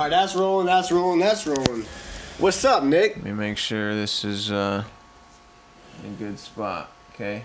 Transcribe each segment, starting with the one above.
Alright, that's rolling. What's up, Nick? Let me make sure this is a good spot, okay?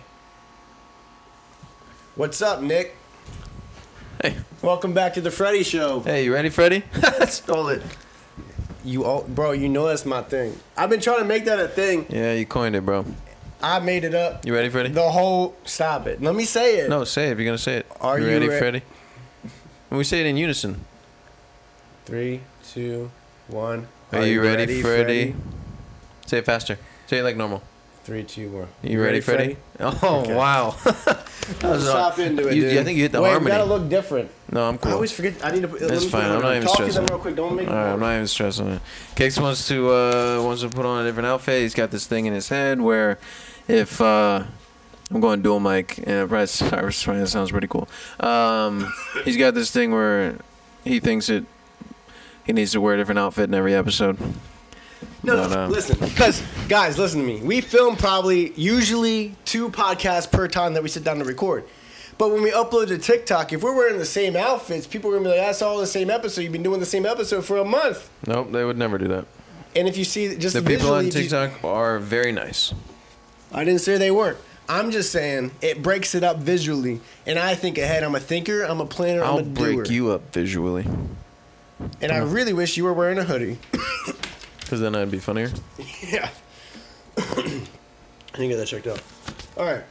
What's up, Nick? Hey. Welcome back to the Freddy Show. Hey, you ready, Freddy? Stole it. Bro, you know that's my thing. I've been trying to make that a thing. Yeah, you coined it, bro. I made it up. You ready, Freddy? Stop it. Let me say it. No, say it if you're going to say it. Are you ready, Freddy? When we say it in unison. 3, 2, 1. Are you ready, Freddy? Say it faster. Say it like normal. 3, 2, 1. You ready, Freddy? Oh, okay. Wow. Let's hop into it, dude. I think you hit the harmony. We gotta look different. No, I'm cool. I always forget. I need to put. That's fine. I'm not even stressing. Talk to them real quick. Don't make. All right, I'm not even stressing it. Cakes wants to put on a different outfit. He's got this thing in his head where, if I'm going dual mic, and it sounds pretty cool. He's got this thing where he thinks he needs to wear a different outfit in every episode. No, listen. Because, guys, listen to me. We film usually 2 podcasts per time that we sit down to record. But when we upload to TikTok, if we're wearing the same outfits, people are going to be like, that's all the same episode. You've been doing the same episode for a month. Nope, they would never do that. And if you see just the people on TikTok are very nice. I didn't say they weren't. I'm just saying it breaks it up visually. And I think ahead. I'm a thinker. I'm a planner. I'm a doer. I'll break you up visually. And I really wish you were wearing a hoodie. Because then I'd be funnier? Yeah. I didn't get that checked out. All right.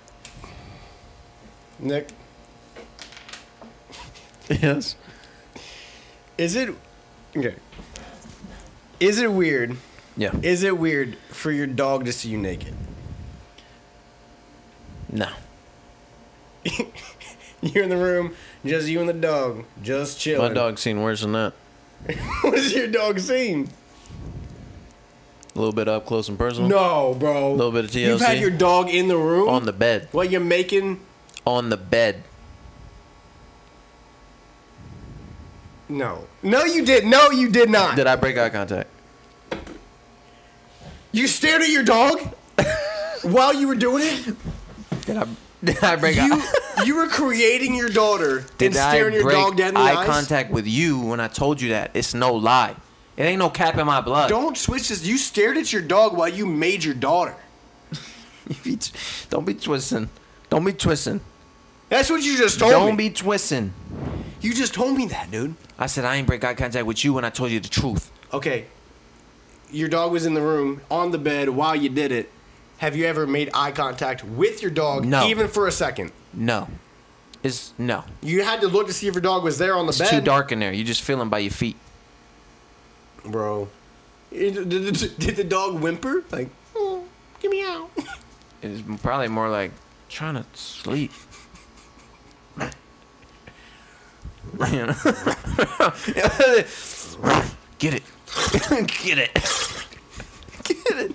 Nick? Yes? Is it weird? Yeah. Is it weird for your dog to see you naked? No. You're in the room, just you and the dog, just chilling. My dog's seen worse than that. What's your dog seen? A little bit up close and personal. No, bro. A little bit of TLC. You've had your dog in the room? On the bed. What you're making? On the bed. No. No, you did. No, you did not. Did I break eye contact? You stared at your dog while you were doing it? Did I break eye? You were creating your daughter and staring your dog dead in the eyes? Eye contact with you when I told you that. It's no lie. It ain't no cap in my blood. Don't switch this. You stared at your dog while you made your daughter. Don't be twisting. Don't be twisting. That's what you just told me. Don't be twisting. You just told me that, dude. I said I ain't break eye contact with you when I told you the truth. Okay. Your dog was in the room on the bed while you did it. Have you ever made eye contact with your dog? No. Even for a second? No. No. You had to look to see if your dog was there on the bed? It's too dark in there. You just feel him by your feet. Bro. Did the dog whimper? Like, oh, get me out. It's probably more like trying to sleep. You know? Get it. Get it. Get it.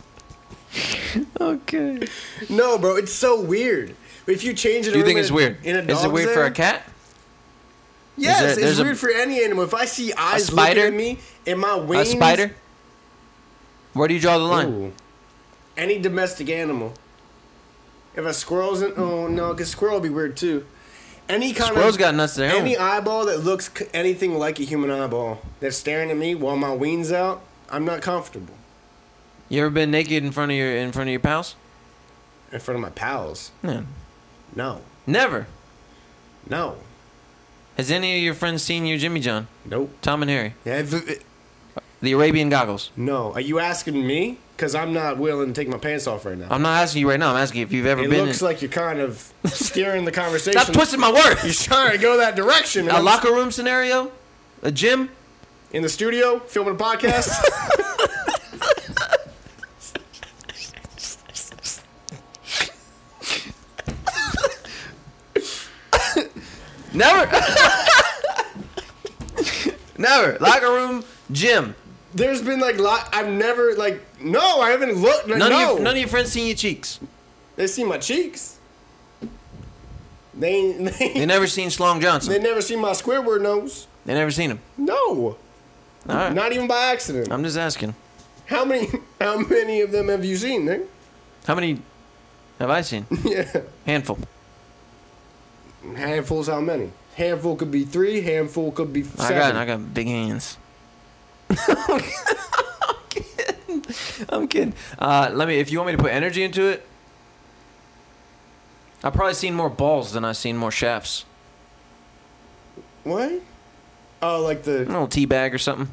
Okay. No, bro, it's so weird. If you change it, Do you think it's weird? In a Is it weird for a cat? Yes, it's weird for any animal. If I see eyes looking at me and my wings... A spider? Where do you draw the line? Ooh. Any domestic animal. If a squirrel's in... Oh, no, because squirrel would be weird, too. Squirrel's got nuts there. Any eyeball that looks anything like a human eyeball that's staring at me while my wings out, I'm not comfortable. You ever been naked in front of your pals? In front of my pals? Yeah. No. Never? No. Has any of your friends seen your Jimmy John? Nope. Tom and Harry? Yeah, the Arabian goggles? No. Are you asking me? Because I'm not willing to take my pants off right now. I'm not asking you right now. I'm asking if you've ever been... It looks like you're kind of steering the conversation. Stop twisting my words! You're trying to go that direction. A locker room scenario? A gym? In the studio? Filming a podcast? Never. Never. Locker room, gym. There's been I've never no, I haven't looked. None of your friends seen your cheeks. They seen my cheeks. They never seen Slong Johnson. They never seen my Squidward nose. They never seen him. No. All right. Not even by accident. I'm just asking. How many of them have you seen, Nick? How many have I seen? Yeah. Handful. Handfuls how many? Handful could be 3, handful could be 7. I got big hands. I'm kidding. If you want me to put energy into it, I've probably seen more balls than I've seen more shafts. What? Oh, like the... A little tea bag or something.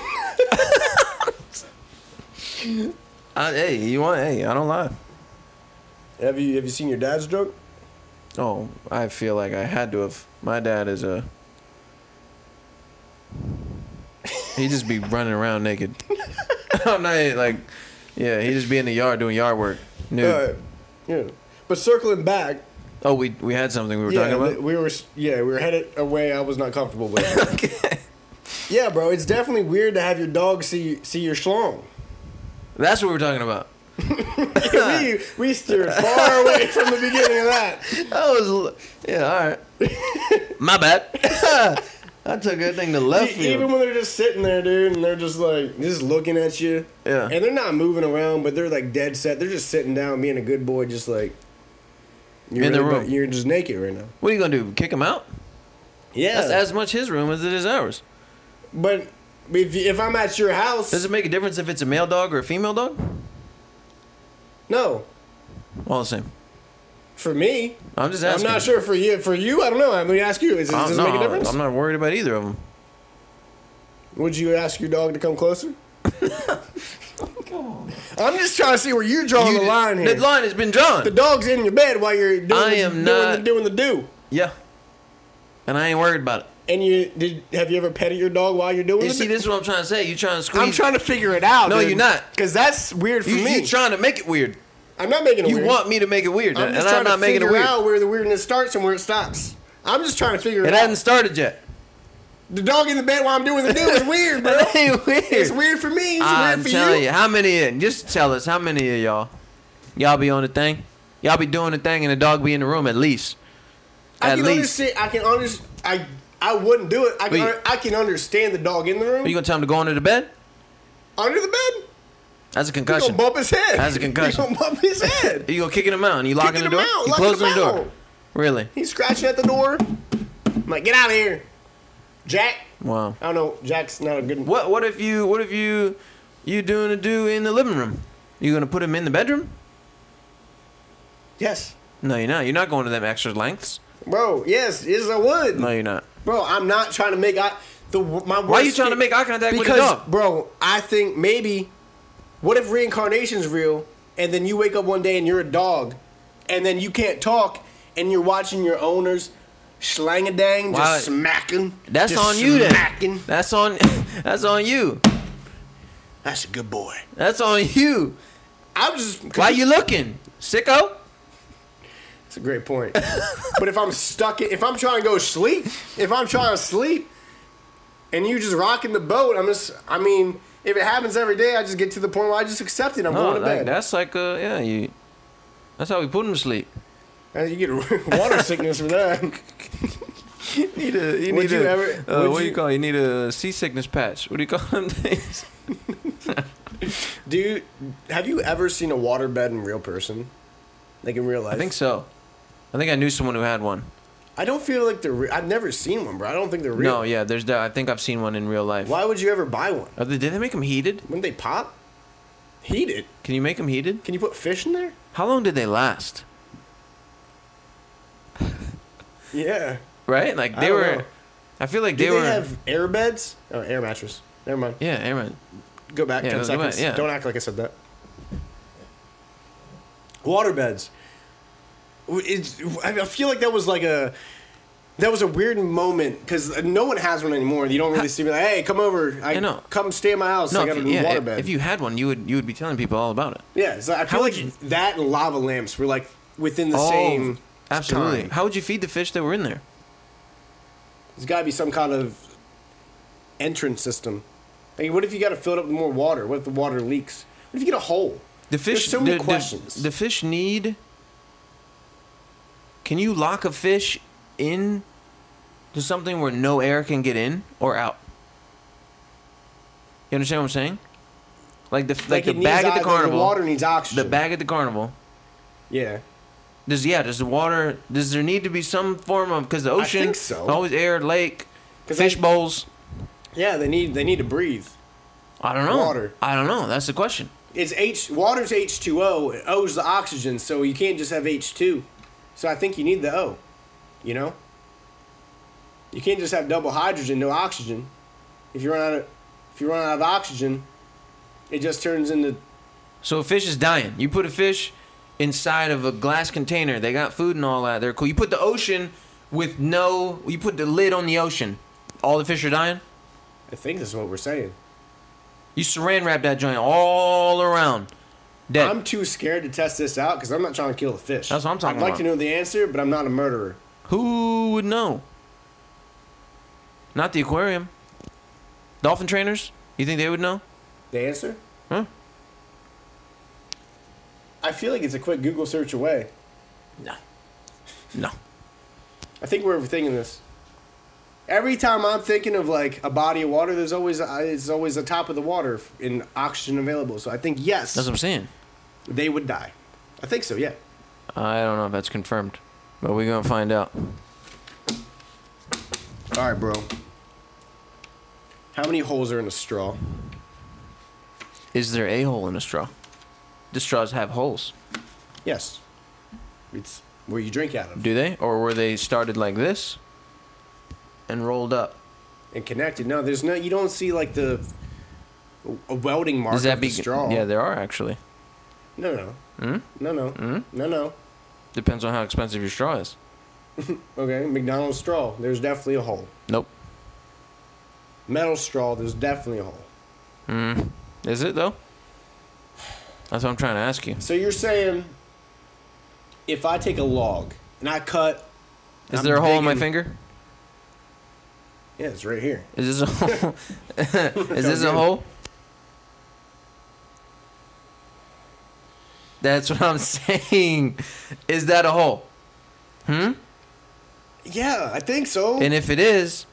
Hey, I don't lie. Have you seen your dad's drunk? Oh, I feel like I had to have. My dad is a... He just be running around naked. I'm not like... Yeah, he just be in the yard doing yard work. Nude. Yeah. But circling back... Oh, we had something we were talking about? We were headed away I was not comfortable with. Okay. Yeah, bro, it's definitely weird to have your dog see your schlong. That's what we're talking about. we steered far away from the beginning of that. All right. My bad. I took that thing to left field. Even when they're just sitting there, dude, and they're just like just looking at you. Yeah. And they're not moving around, but they're like dead set. They're just sitting down, being a good boy, just like you're in the room. You're just naked right now. What are you gonna do? Kick him out? Yeah. That's as much his room as it is ours. But if I'm at your house, does it make a difference if it's a male dog or a female dog? No. All the same. For me, I'm just asking. I'm not sure for you. For you, I don't know. Let me ask you. Does it make a difference? I'm not worried about either of them. Would you ask your dog to come closer? Come on. I'm just trying to see where you're drawing the line here. The line has been drawn. The dog's in your bed while you're doing the do. Yeah. And I ain't worried about it. And have you ever petted your dog while you're doing it? You see, this is what I'm trying to say. You trying to squeeze. I'm trying to figure it out. No, you're not. Because that's weird for me. You're trying to make it weird. I'm not making it weird. You want me to make it weird, I'm just trying to figure out where the weirdness starts and where it stops. I'm just trying to figure it out. It hasn't started yet. The dog in the bed while I'm doing the do is weird, bro. That ain't weird. It's weird for me. It's weird for you. I'm telling you. How many? Just tell us. How many of y'all be on the thing? Y'all be doing the thing and the dog be in the room at least. I can understand. I wouldn't do it. I can understand the dog in the room. Are you gonna tell him to go under the bed? Under the bed? That's a concussion. You gonna bump his head. That's a concussion. You gonna bump his head. You gonna kicking him out and you locking the door? You closing the door? Really? He's scratching at the door. I'm like, get out of here, Jack. Wow. I don't know. Jack's not a good. What if you doing a do in the living room? You gonna put him in the bedroom? Yes. No, you're not. You're not going to them extra lengths. Bro, yes, I would. No, you're not. Bro, I'm not trying to make Why are you trying to make eye contact with the dog? Bro, I think maybe, what if reincarnation's real, and then you wake up one day and you're a dog, and then you can't talk, and you're watching your owners schlang-a-dang, just smacking. That's just on you smacking. Then. That's on you. That's a good boy. That's on you. Why you looking? Sicko? That's a great point. But if I'm if I'm trying to go sleep, and you just rocking the boat, if it happens every day, I just get to the point where I just accept it. I'm going to bed. That's like that's how we put him to sleep. And you get water sickness for that. What do you call it? You need a seasickness patch. What do you call them things? Dude, have you ever seen a waterbed in real person? Like in real life? I think so. I think I knew someone who had one. I don't feel like they're real. I've never seen one, bro. I don't think they're real. No, yeah, I think I've seen one in real life. Why would you ever buy one? Did they make them heated? Wouldn't they pop? Heated? Can you make them heated? Can you put fish in there? How long did they last? Yeah. Right? Like they were. Know. I feel like they were. Do they have air beds? Oh, air mattress. Never mind. Yeah, air mattress. Go back 10 seconds. Yeah. Don't act like I said that. Water beds. I feel like that was a weird moment because no one has one anymore. You don't really see me like, hey, come over. Come stay at my house. I got a water bed. If you had one, you would be telling people all about it. Yeah, so I feel like that and lava lamps were like within the same. Absolutely. Time. How would you feed the fish that were in there? There's got to be some kind of entrance system. Like, what if you got to fill it up with more water? What if the water leaks? What if you get a hole? The fish. There's so many questions. The fish need. Can you lock a fish in to something where no air can get in or out? You understand what I'm saying? Like the bag at the carnival. The water needs oxygen. The bag at the carnival. Yeah. Does there need to be some form of, because the ocean, I think so. Always air, lake, fish bowls. Yeah, they need to breathe. I don't know. Water. I don't know. That's the question. Water's H2O. And O's the oxygen, so you can't just have H2. So I think you need the O. You know? You can't just have double hydrogen, no oxygen. If you run out of oxygen, it just turns into. So a fish is dying. You put a fish inside of a glass container. They got food and all that. They're cool. You put the ocean with no. You put the lid on the ocean. All the fish are dying. I think that's what we're saying. You saran wrap that joint all around. Dead. I'm too scared to test this out because I'm not trying to kill a fish. That's what I'm talking I'd like about. to know the answer, but I'm not a murderer. Who would know? Not the aquarium. Dolphin trainers? You think they would know? The answer? Huh? I feel like it's a quick Google search away. No. I think we're overthinking this. Every time I'm thinking of like a body of water, it's always the top of the water in oxygen available. So I think yes, That's what I'm saying. they would die. I think so. Yeah. I don't know if that's confirmed, but we're gonna find out. All right, bro. How many holes are in a straw? Is there a hole in a straw? The straws have holes. Yes. It's where you drink out of. Do they? Or were they started like this and rolled up? And connected. No, there's no. You don't see like a welding mark Does that of the straw. Yeah, there are actually. No. Hmm? No. Depends on how expensive your straw is. Okay, McDonald's straw. There's definitely a hole. Nope. Metal straw. There's definitely a hole. Is it though? That's what I'm trying to ask you. So you're saying, if I take a log and I cut, Is there a hole in my finger? Yeah, it's right here. Is this a hole? Is this a hole? That's what I'm saying. Is that a hole? Yeah, I think so. And if it is,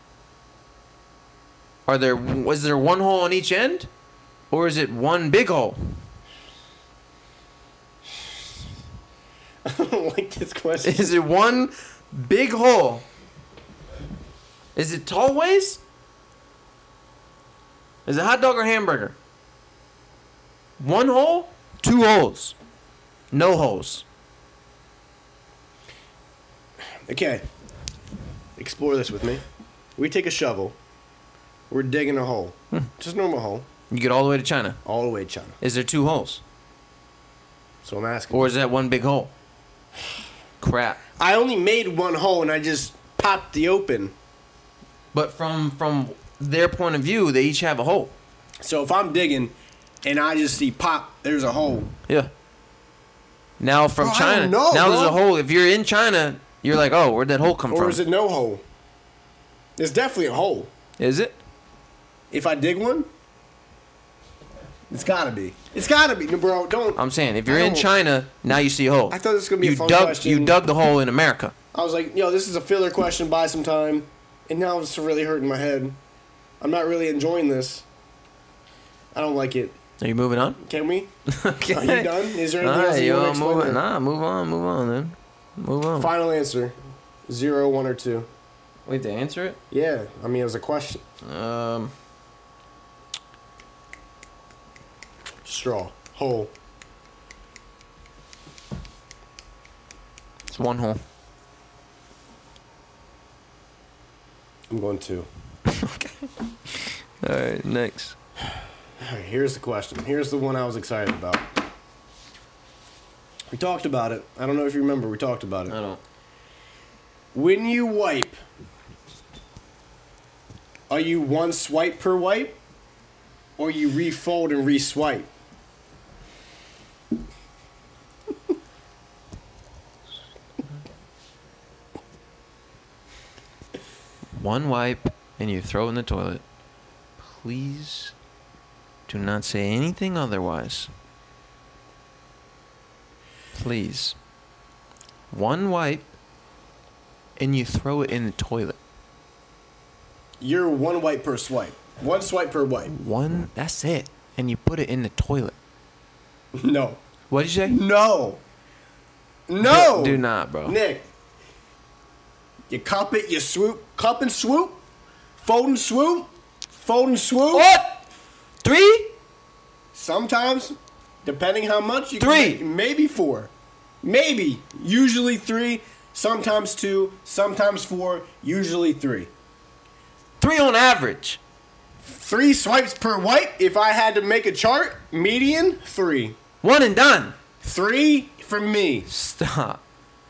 was there one hole on each end? Or is it one big hole? I don't like this question. Is it one big hole? Is it tall ways? Is it hot dog or hamburger? One hole? Two holes? No holes. Okay. Explore this with me. We take a shovel. We're digging a hole. Just a normal hole. You get all the way to China. All the way to China. Is there two holes? So I'm asking. Or is that one big hole? Crap. I only made one hole and I just popped the open. But from their point of view, they each have a hole. So if I'm digging and I just see pop, there's a hole. Yeah. Now from Bro, I China, don't know, now there's bro. a hole. If you're in China, you're like, oh, where'd that hole come Or from? is it no hole? There's definitely a hole. Is it? If I dig one, it's gotta be. It's gotta be. No, bro, don't. I'm saying, if you're I in don't- China, now you see a hole. I thought this was gonna be a fun dug, question. You dug the hole in America. I was like, yo, this is a filler question, buy some time. And now it's really hurting my head. I'm not really enjoying this. I don't like it. Are you moving on? Can we? Okay. Are you done? Is there anything All else right, you want to explain? move on. there? Nah, move on, then. Move on. Final answer. 0, 1, or 2. Wait, to answer it? Yeah, I mean, it was a question. Straw. Hole. It's one hole. I'm going 2. All right, next. All right, here's the question. Here's the one I was excited about. We talked about it. I don't know if you remember. We talked about it. I don't. When you wipe, are you one swipe per wipe? Or you refold and reswipe? One wipe and you throw in the toilet. Please do not say anything otherwise. Please. One wipe and you throw it in the toilet. You're one wipe per swipe. One swipe per wipe. One, that's it. And you put it in the toilet. No. What did you say? No. No. Do not, bro. Nick. You cup it, you swoop. Cup and swoop. Fold and swoop. Fold and swoop. What? 3? Sometimes, depending how much you 3. can make, maybe 4. Maybe. Usually 3, sometimes 2, sometimes 4, usually 3. 3 on average. 3 swipes per wipe. If I had to make a chart, median, 3. 1 and done. 3 for me. Stop.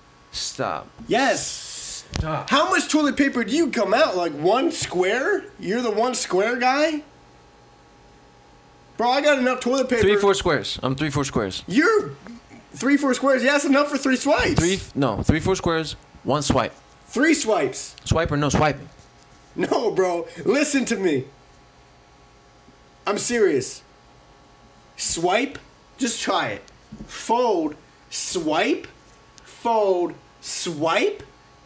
Yes. Stop. How much toilet paper do you come out? Like 1 square? You're the 1 square guy? Bro, I got enough toilet paper. 3-4 squares. I'm 3-4 squares. You're 3-4 squares. Yeah, that's enough for 3 swipes. 3-4 squares. 1 swipe. 3 swipes. Swipe or no swiping? No, bro. Listen to me. I'm serious. Swipe. Just try it. Fold. Swipe. Fold. Swipe.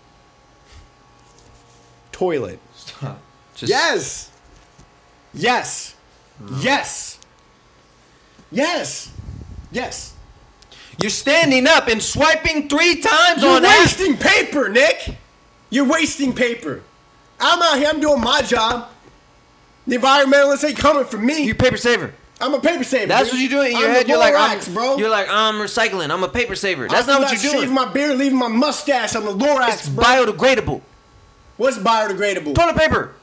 Toilet. Stop. Yes. Yes. Yes. Yes. Yes. You're standing up and swiping 3 times You're on that. wasting paper, Nick. You're wasting paper. I'm out here. I'm doing my job. The environmentalists ain't coming for me. You paper saver. I'm a paper saver. That's dude. what you're doing in your I'm head. the You're like, Lorax, bro. You're like, I'm recycling. I'm a paper saver. That's I'm not what you're doing. Shaving my beard, leaving my mustache. I'm the Lorax, It's bro. biodegradable. What's biodegradable? Toilet paper.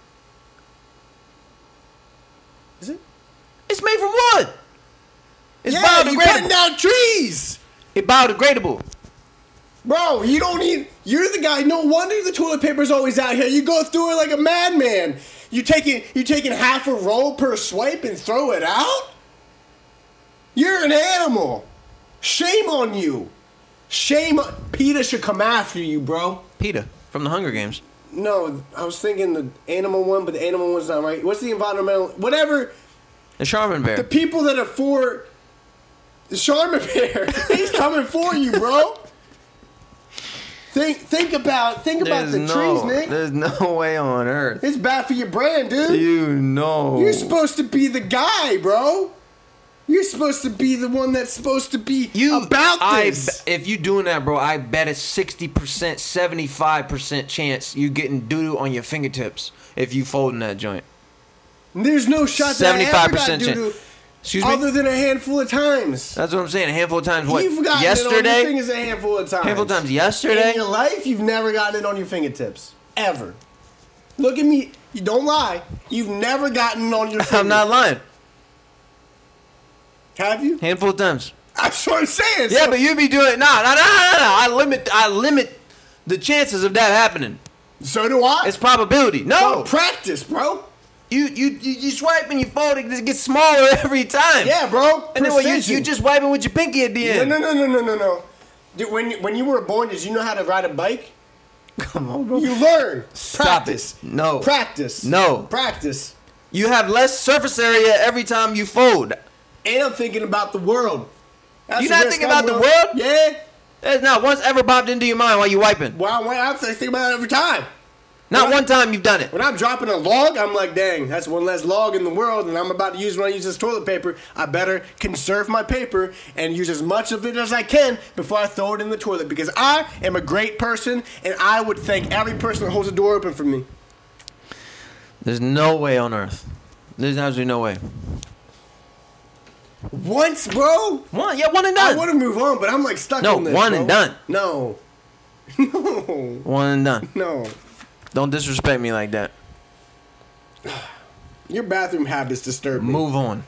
Is it? It's made from wood. It's Yeah, you cutting biodegradable. down trees. It's biodegradable. Bro, you don't need. You're the guy. No wonder the toilet paper's always out here. You go through it like a madman. You taking half a roll per swipe and throw it out? You're an animal. Shame on you. Shame. PETA should come after you, bro. PETA from the Hunger Games. No, I was thinking the animal one, but the animal one's not right. What's the environmental? Whatever. The Charmin bear. The people that are for the Charmin bear, he's coming for you, bro. Think about the trees, Nick. There's no way on earth. It's bad for your brand, dude. You know. You're supposed to be the guy, bro. You're supposed to be the one that's supposed to be about this. If you doing that, bro, I bet a 60%, 75% chance you getting doo-doo on your fingertips if you folding that joint. There's no shot that I ever got 75% doo-doo Excuse me? other than a handful of times. That's what I'm saying. A handful of times. What? You've gotten it on your fingers a handful of times. Handful of times yesterday. In your life, you've never gotten it on your fingertips. Ever. Look at me. You don't lie. You've never gotten it on your fingers. I'm not lying. Have you? Handful of times. That's what I'm saying. Yeah, So- but you be doing no. I limit the chances of that happening. So do I. It's probability. No. Bro, practice, bro. You swipe and you fold, it just gets smaller every time. Yeah, bro. And then what, Precision. you just wiping with your pinky at the end. No. Dude, when you were born, did you know how to ride a bike? Come on, bro. You learn. Stop Practice. it. No. Practice. No. Practice. You have less surface area every time you fold. And I'm thinking about the world. That's You the not risk thinking I'm about the willing- world? Yeah. That's not once ever popped into your mind while you wiping. Well, I think about it every time. Not one time you've done it. When I'm dropping a log, I'm like, dang, that's one less log in the world, and I'm about to use when I use this toilet paper. I better conserve my paper and use as much of it as I can before I throw it in the toilet, because I am a great person, and I would thank every person that holds the door open for me. There's no way on earth. There's absolutely no way. Once, bro. One and I done. want to move on, but I'm like stuck No, on this. one bro. and done. No. No. One and done. No. Don't disrespect me like that. Your bathroom habits disturb me. Move on.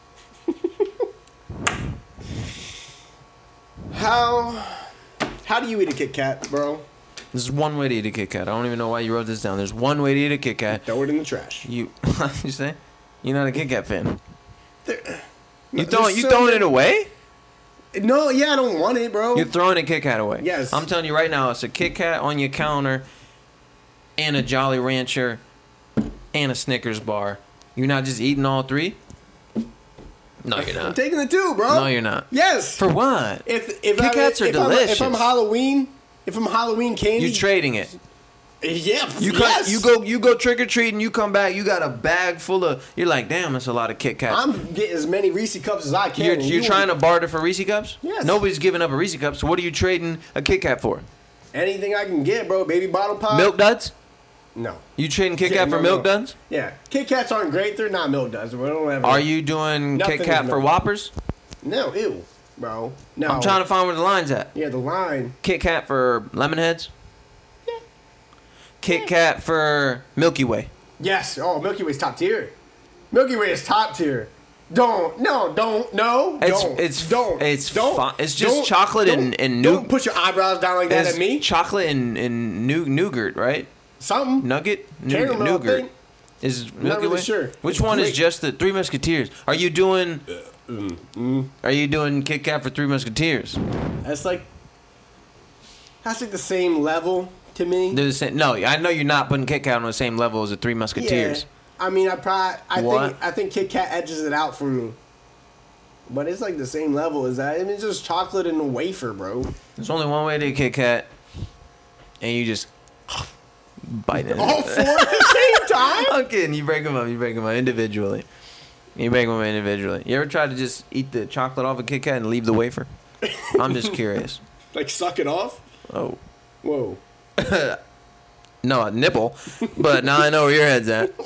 How do you eat a Kit Kat, bro? There's one way to eat a Kit Kat. I don't even know why you wrote this down. There's one way to eat a Kit Kat. Throw it in the trash. You say? You're not a Kit Kat fan. You There's so throwing many- it away? No, yeah, I don't want it, bro. You're throwing a Kit Kat away. Yes. I'm telling you right now, it's a Kit Kat on your counter and a Jolly Rancher and a Snickers bar. You're not just eating all three? No, you're I'm not. taking the two, bro. No, you're not. Yes. For what? If Kit Kats are delicious. If I'm Halloween candy, You're trading it. yeah, You yes. you go trick or treating. You come back. You got a bag full of. You're like, damn, that's a lot of Kit Kats. I'm getting as many Reese cups as I can. You're and you trying to barter for Reese cups? Yes. Nobody's giving up a Reese cup. So what are you trading a Kit Kat for? anything I can get, bro. Baby bottle pop. Milk duds? No. You trading Kit Kat for Milk Duds? Yeah. Kit Kats aren't great. They're not Milk Duds. We don't have. Are you doing Kit Kat for Whoppers? No. Ew, bro. No. I'm trying to find where the line's at. Yeah, the line. Kit Kat for Lemon Heads? Yeah. Kit Kat for Milky Way? Yes. Oh, Milky Way's top tier. Milky Way is top tier. Don't. It's just chocolate and nougat. Don't put your eyebrows down like that at me. Chocolate and nougat, right? Something. Nugget? Caramel nougat. Is Milky not really Way? Sure. Which one is just the Three Musketeers? Are you doing Kit Kat for Three Musketeers? That's like the same level to me. They're the same. No, I know you're not putting Kit Kat on the same level as the Three Musketeers. Yeah. I mean, I think Kit Kat edges it out for me. But it's like the same level as that. I mean, it's just chocolate and a wafer, bro. There's only one way to get Kit Kat, and you just bite it. All four at the same time? I'm kidding. You break them up. Individually. You break them up individually. You ever tried to just eat the chocolate off a Kit Kat and leave the wafer? I'm just curious. Like suck it off? Oh. Whoa. No, a nipple. But now I know where your head's at.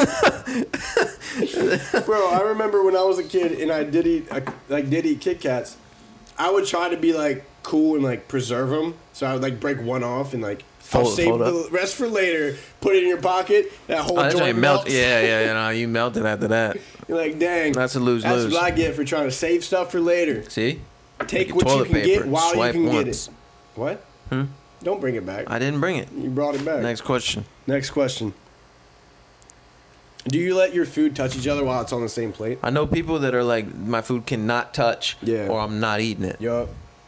Bro, I remember when I was a kid and I did eat Kit Kats. I would try to be like cool and like preserve them. So I would like break one off and like I'll save the rest for later. Put it in your pocket. That whole joint melts. Yeah. You melted after that. You're like, dang. That's a lose-lose. That's what I get for trying to save stuff for later. See? Take what you can get while you can get it. What? Don't bring it back. I didn't bring it. You brought it back. Next question. Do you let your food touch each other while it's on the same plate? I know people that are like, my food cannot touch, or I'm not eating it. Yup.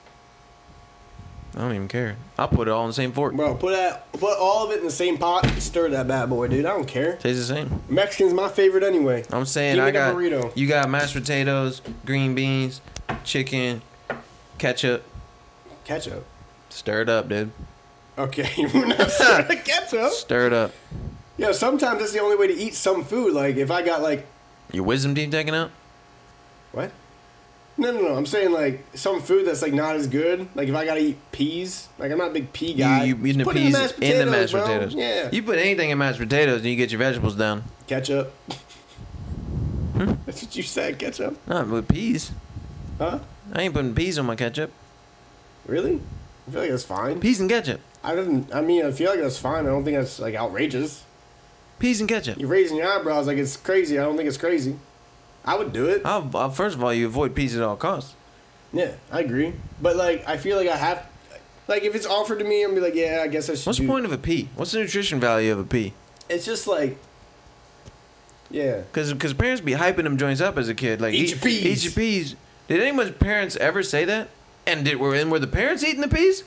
I don't even care. I'll put it all in the same fork. Bro, put all of it in the same pot. Stir that bad boy, dude. I don't care. Tastes the same. Mexican's my favorite anyway. I'm saying you got mashed potatoes, green beans, chicken, ketchup. Ketchup? Stir it up, dude. Okay, we're not stirring the ketchup. Stir it up. Yeah, sometimes that's the only way to eat some food. Like, if I got, like... Your wisdom teeth taken out? What? No. I'm saying, like, some food that's, like, not as good. Like, if I gotta eat peas. Like, I'm not a big pea guy. You eating the peas in the mashed bro. potatoes. Yeah. You put anything in mashed potatoes and you get your vegetables down. Ketchup. That's what you said, ketchup? Not with peas. Huh? I ain't putting peas on my ketchup. Really? I feel like that's fine. Peas and ketchup. I feel like that's fine. I don't think that's, like, outrageous. Peas and ketchup. You're raising your eyebrows like it's crazy. I don't think it's crazy. I would do it. First of all, you avoid peas at all costs. Yeah, I agree. But, like, I feel like I have... Like, if it's offered to me, I'm going to be like, yeah, I guess I should What's the point of a pea? What's the nutrition value of a pea? It's just, like... Yeah. Because parents be hyping them joints up as a kid. Like, eat your peas. Eat your peas. Did anyone's parents ever say that? And were the parents eating the peas?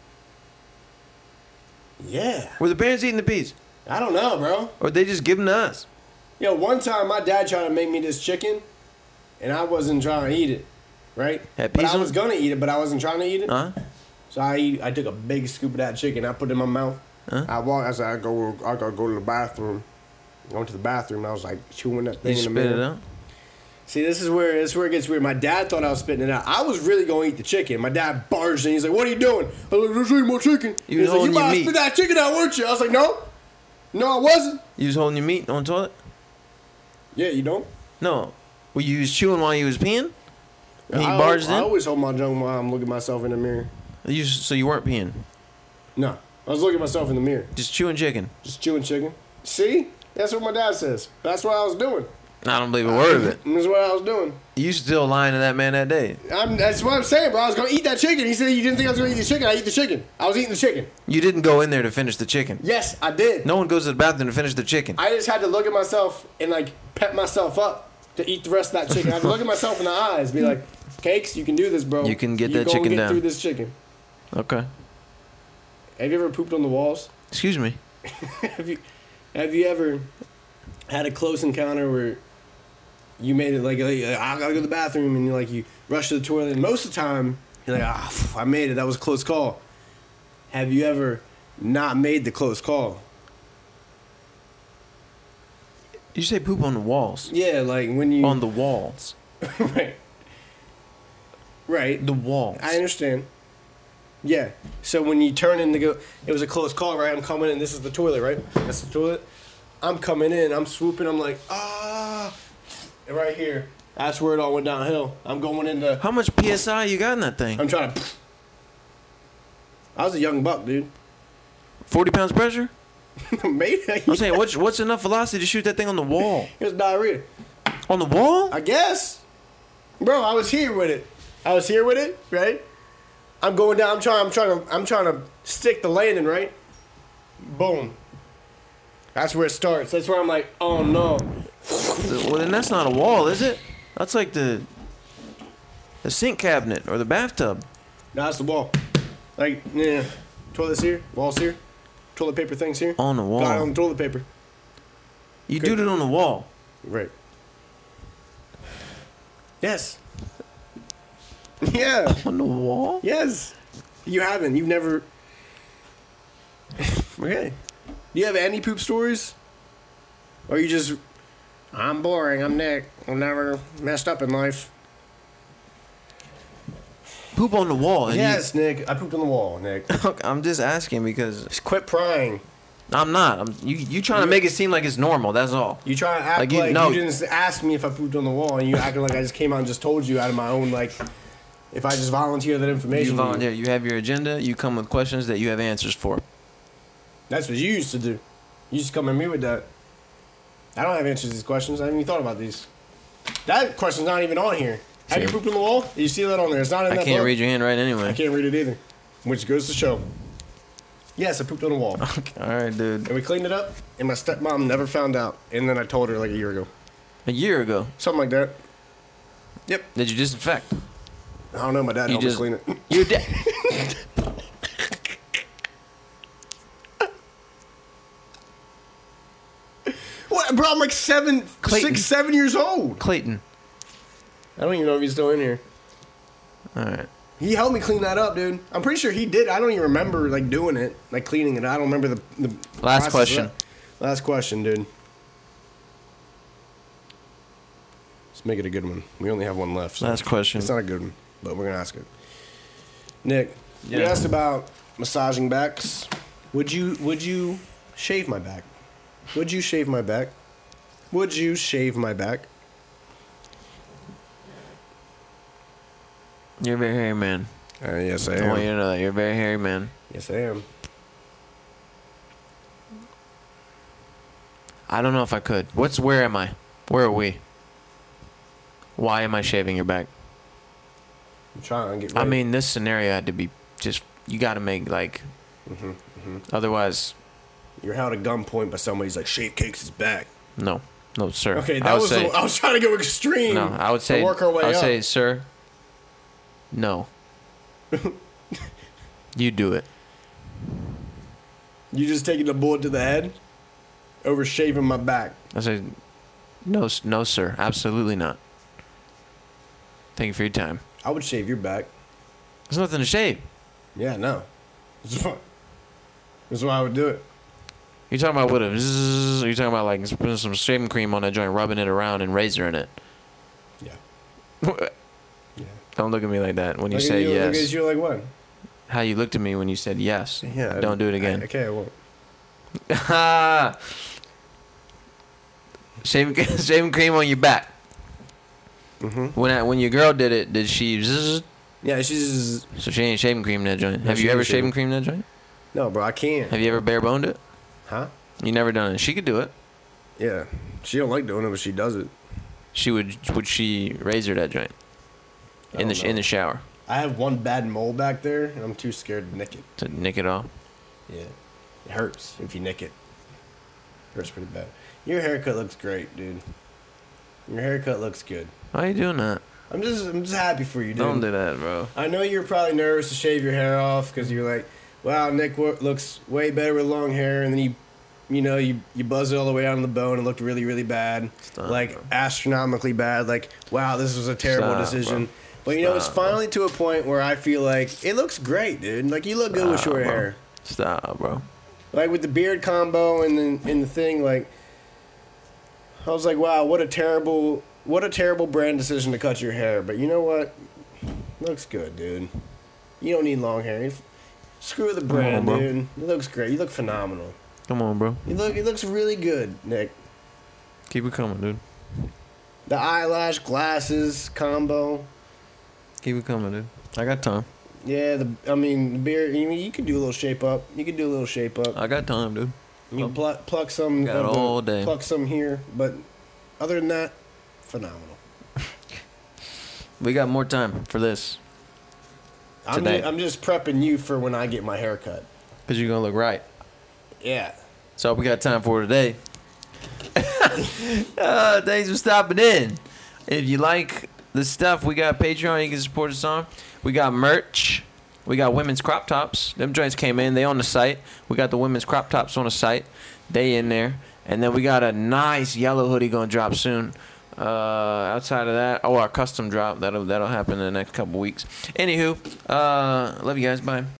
Yeah. Were the parents eating the peas? I don't know, bro. Or they just give them to us? Yo, one time my dad tried to make me this chicken, and I wasn't trying to eat it, right? Had peas but I was going to eat it, but I wasn't trying to eat it. Uh-huh. So I took a big scoop of that chicken. I put it in my mouth. Uh-huh. I said, I gotta go to the bathroom. I went to the bathroom, and I was like chewing that thing You in the spit mirror. it out? See, this is where it gets weird. My dad thought I was spitting it out. I was really going to eat the chicken. My dad barged in. He's like, what are you doing? I was like, let's eat more chicken. You was holding your meat. You about to spit that chicken out, weren't you? I was like, no. No, I wasn't. You was holding your meat on the toilet? Yeah, you don't? No. Were you chewing while you was peeing? And he barged in? I always hold my junk while I'm looking at myself in the mirror. So you weren't peeing? No. I was looking at myself in the mirror. Just chewing chicken? Just chewing chicken. See? That's what my dad says. That's what I was doing. I don't believe a word of it. That's what I was doing. You still lying to that man that day. That's what I'm saying, bro. I was going to eat that chicken. He said you didn't think I was going to eat the chicken. I eat the chicken. I was eating the chicken. You didn't go in there to finish the chicken. Yes, I did. No one goes to the bathroom to finish the chicken. I just had to look at myself and, like, pep myself up to eat the rest of that chicken. I had to look at myself in the eyes, be like, Cakes, you can do this, bro. You can get that chicken chicken down. Through this chicken. Okay. Have you ever pooped on the walls? Excuse me. Have you ever had a close encounter where you made it like I gotta go to the bathroom and you rush to the toilet and most of the time you're like I made it, that was a close call. Have you ever not made the close call? You say poop on the walls? Yeah, like when you on the walls. Right. The walls. I understand. Yeah. So when you turn in to go, it was a close call, right? I'm coming in. This is the toilet, right? That's the toilet. I'm coming in. I'm swooping. I'm like, ah. And right here. That's where it all went downhill. I'm going into. How much PSI you got in that thing? I'm trying to. I was a young buck, dude. 40 pounds pressure? Maybe. I'm saying, what's enough velocity to shoot that thing on the wall? It was diarrhea. On the wall? I guess. Bro, I was here with it. Right? I'm going down. I'm trying to stick the landing, right? Boom. That's where it starts. That's where I'm like, oh no. Well, then that's not a wall, is it? That's like the sink cabinet or the bathtub. No, that's the wall. Like, yeah. Toilets here, walls here, toilet paper things here. On the wall. Got it on the toilet paper. You did it on the wall. Right. Yes. Yeah. On the wall? Yes. You haven't. You've never. Okay. Do you have any poop stories? Or you just. I'm boring. I'm Nick. I've never messed up in life. Poop on the wall. And Yes, Nick. I pooped on the wall, Nick. I'm just asking because Just quit prying. I'm not. You trying to make it seem like it's normal. That's all. You try to act like you didn't ask me if I pooped on the wall, and you acting like I just came out and just told you out of my own, like, if I just volunteer that information. You volunteer. You have your agenda. You come with questions that you have answers for. That's what you used to do. You just come at me with that. I don't have answers to these questions. I haven't even thought about these. That question's not even on here. Have you pooped on the wall? You see that on there? It's not in that book. I can't read your hand right anyway. I can't read it either. Which goes to show. Yes, I pooped on the wall. Okay. All right, dude. And we cleaned it up, and my stepmom never found out. And then I told her like a year ago. A year ago? Something like that. Yep. Did you disinfect? I don't know. My dad helped me clean it. Your dad. What, bro? I'm like 6, 7 years old. Clayton. I don't even know if he's still in here. All right. He helped me clean that up, dude. I'm pretty sure he did. I don't even remember like doing it, like cleaning it. I don't remember the Last question. Last question, dude. Let's make it a good one. We only have one left. So Last question. It's not a good one, but we're gonna ask it. Nick, you Yeah. asked about massaging backs. Would you shave my back? Would you shave my back? Would you shave my back? You're a very hairy man. Yes, I I want you to know that. You're a very hairy man. Yes, I am. I don't know if I could. Where am I? Where are we? Why am I shaving your back? I'm trying to get. I mean, this scenario had to be just. You got to make like. Otherwise, you're held at gunpoint by somebody's like, Shave Cakes is back. no, sir. Okay, I was trying to go extreme. No, I would say. Work our way I would up. say, sir. No. You do it. You just taking the bullet to the head over shaving my back. I say, no, sir. Absolutely not. Thank you for your time. I would shave your back. There's nothing to shave. Yeah, no. That's why I would do it. You're talking about what? You're talking about like putting some shaving cream on that joint, rubbing it around, and razor in it. Yeah. Yeah. Don't look at me like that when you say yes. Look at you like what? How you looked at me when you said yes. Yeah. Don't do it again. Okay, I won't. Shaving cream on your back. Mm-hmm. When your girl did it, did she? Zzz? Yeah, she's. So she ain't shaving cream that joint. No, Have she you ever ain't shaving. shaving cream that joint? No, bro, I can't. Have you ever bare boned it? Huh? You never done it. She could do it. Yeah. She don't like doing it, but she does it. Would she razor that joint? In the shower. I have one bad mole back there, and I'm too scared to nick it. To nick it off? Yeah. It hurts if you nick it. Hurts pretty bad. Your haircut looks great, dude. Your haircut looks good. Why are you doing that? I'm just happy for you, dude. Don't do that, bro. I know you're probably nervous to shave your hair off because you're like, wow, Nick looks way better with long hair, and then you buzz it all the way out on the bone and looked really, really bad. Stop, like, bro. astronomically bad. Like, wow, this was a terrible decision. Bro. But, it's finally to a point where I feel like it looks great, dude. Like, you look good with short hair. Stop, bro. Like, with the beard combo and the thing, like, I was like, wow, what a terrible brand decision to cut your hair. But you know what? Looks good, dude. You don't need long hair. Screw the brand, bro. dude. He looks great. You look phenomenal. Come on, bro. He looks really good, Nick. Keep it coming, dude. The eyelash, glasses combo. Keep it coming, dude. I got time. Yeah, the beard. You could do a little shape up. I got time, dude. You can pluck some. Got all day. Pluck some here, but other than that, phenomenal. We got more time for this. I'm just prepping you for when I get my haircut. Because you're going to look right. Yeah. So we got time for today. Thanks for stopping in. If you like the stuff, we got Patreon you can support us on. We got merch. We got women's crop tops. Them joints came in. They on the site. We got the women's crop tops on the site. They in there. And then we got a nice yellow hoodie going to drop soon. Outside of that, our custom drop. That'll happen in the next couple weeks. Anywho, love you guys. Bye.